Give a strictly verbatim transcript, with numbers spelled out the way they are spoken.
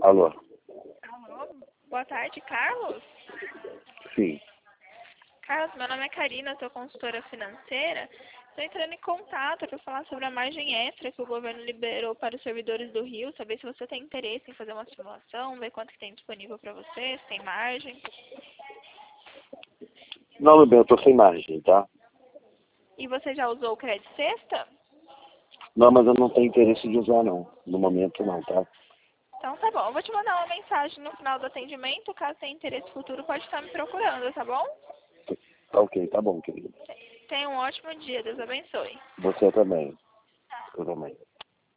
Alô? Alô, boa tarde, Carlos. Sim. Carlos, meu nome é Karina, eu sou consultora financeira. Estou entrando em contato para falar sobre a margem extra que o governo liberou para os servidores do Rio, saber se você tem interesse em fazer uma simulação, ver quanto que tem disponível para você, se tem margem. Não, meu bem, eu tô sem margem, tá? E você já usou o crédito sexta? Não, mas eu não tenho interesse de usar, não. No momento, não, tá? Então tá bom, eu vou te mandar uma mensagem no final do atendimento, caso tenha interesse futuro pode estar me procurando, tá bom? Tá ok, tá bom, querido. Tenha um ótimo dia, Deus abençoe. Você também. Eu também.